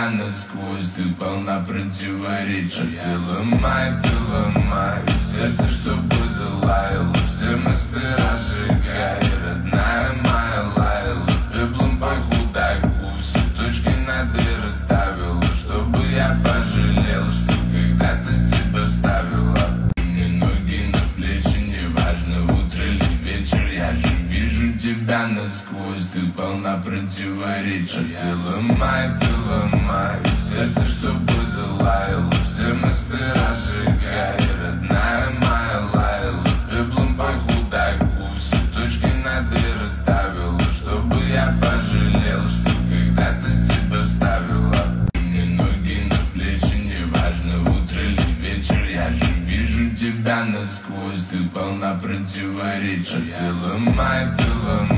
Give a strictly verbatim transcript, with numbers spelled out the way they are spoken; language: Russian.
тебя насквозь, ты полна противоречий. Ты ломай, ты ломай, сердце, чтобы залаяло, все мастера сжигай, родная моя лаяла, пеплом похудай, все точки над «и» расставила, чтобы я пожалел, что когда-то с тебя вставила. Мне ноги на плечи, неважно, утро или вечер, я же вижу тебя насквозь, ты полна противоречий. Ты ломай, ты ломай, сердце, чтобы залаяло, все мастера сжигай, родная моя лаяла, пеплом похудай, все точки над «и» расставила, чтобы я пожалел, что когда-то с тебя вставила. Мне ноги на плечи, неважно, утро или вечер, я же вижу тебя насквозь, ты полна противоречий. Ты ломай, ты ломай,